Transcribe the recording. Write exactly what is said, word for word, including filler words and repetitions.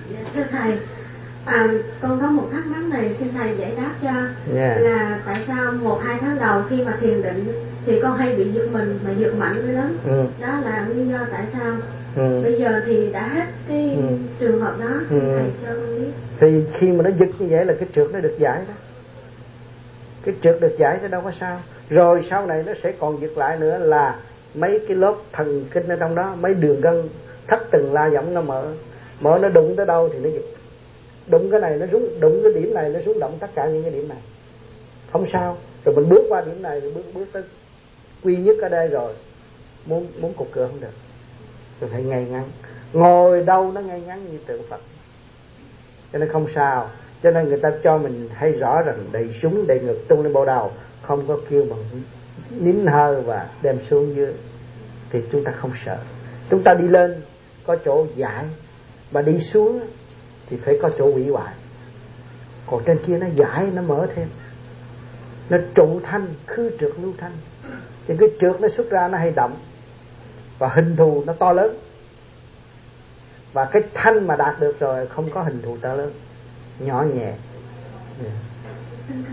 Dạ, thưa thầy, à, con có một thắc mắc này xin thầy giải đáp cho. Yeah. Là tại sao một hai tháng đầu khi mà thiền định thì con hay bị giật mình mà giật mạnh nữa lắm. Ừ. Đó là nguyên do tại sao. Ừ. Bây giờ thì đã hết cái ừ. trường hợp đó, ừ. thầy cho con biết. Thì khi mà nó giật như vậy là cái trượt nó được giải đó. Cái trượt được giải nó đâu có sao. Rồi sau này nó sẽ còn giật lại nữa là mấy cái lớp thần kinh ở trong đó, mấy đường gân thất từng la giọng nó mở. Mở nó đụng tới đâu thì nó giật. Đụng cái này nó rung, đụng cái điểm này nó rung động tất cả những cái điểm này. Không sao. Rồi mình bước qua điểm này rồi bước bước tới quy nhất ở đây rồi. Muốn muốn cục cửa không được. Rồi phải ngay ngắn. Ngồi đâu nó ngay ngắn như tượng Phật. Cho nên không sao. Cho nên người ta cho mình hay rõ rằng đẩy súng, đẩy ngực tung lên bộ đầu, không có kêu bằng nín hơi và đem xuống dưới, thì chúng ta không sợ. Chúng ta đi lên có chỗ giải, mà đi xuống thì phải có chỗ hủy hoại. Còn trên kia nó giải, nó mở thêm, nó trụ thanh, khứ trượt lưu thanh. Thì cái trượt nó xuất ra nó hay động, và hình thù nó to lớn. Và cái thanh mà đạt được rồi không có hình thù to lớn, nhỏ nhẹ. Yeah.